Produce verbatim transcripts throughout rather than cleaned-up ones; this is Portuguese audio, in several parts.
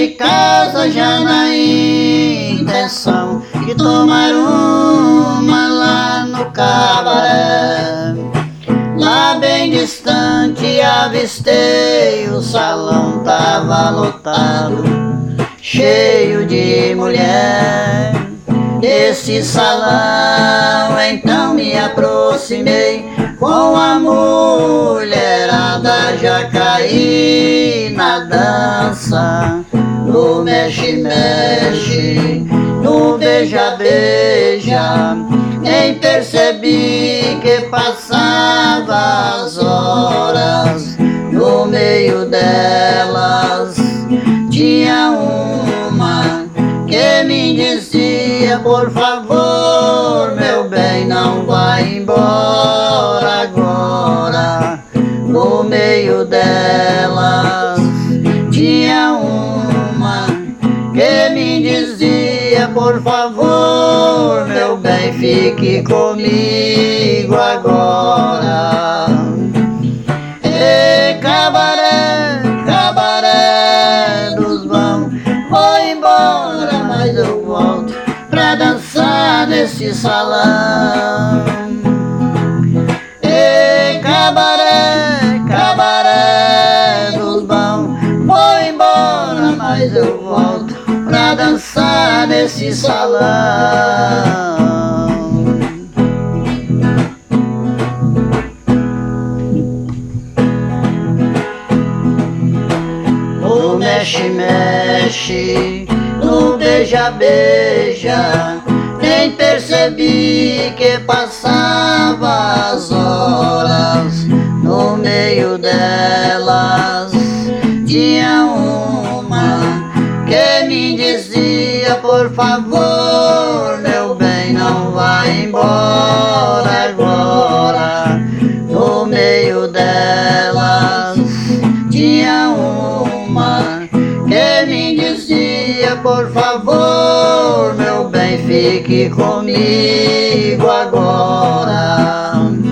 de casa já na intenção de tomar uma lá no cabaré. Lá bem distante avistei, o salão tava lotado, cheio de mulher. Desse salão então me aproximei, com a mulherada já caí na dança, no mexe-mexe, no beija-beija. Nem percebi que passava as horas, no meio delas tinha uma que me dizia: por favor, meu bem, não vai embora agora. No meio delas tinha uma que me dizia: por favor, meu bem, fique comigo agora. E cabaré, cabaré dos bons, vou embora, mas eu volto pra dançar nesse salão. E cabaré, cabaré dos bons, vou embora, mas eu volto pra dançar nesse salão. No mexe-mexe, no beija-beija, nem percebi que passava as horas. No meio delas tinha uma que me dizia: por favor, meu bem, não vai embora agora. No meio delas tinha uma que me dizia: por favor, meu bem, fique comigo agora.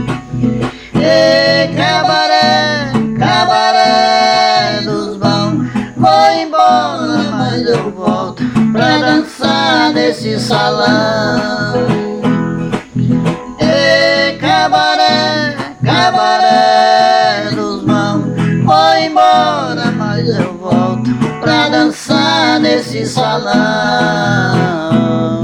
E cabaré, cabaré dos bons, vou embora, mas eu volto pra dançar nesse salão. E cabaré, cabaré dos bons, vou embora, mas eu volto pra dançar nesse salão.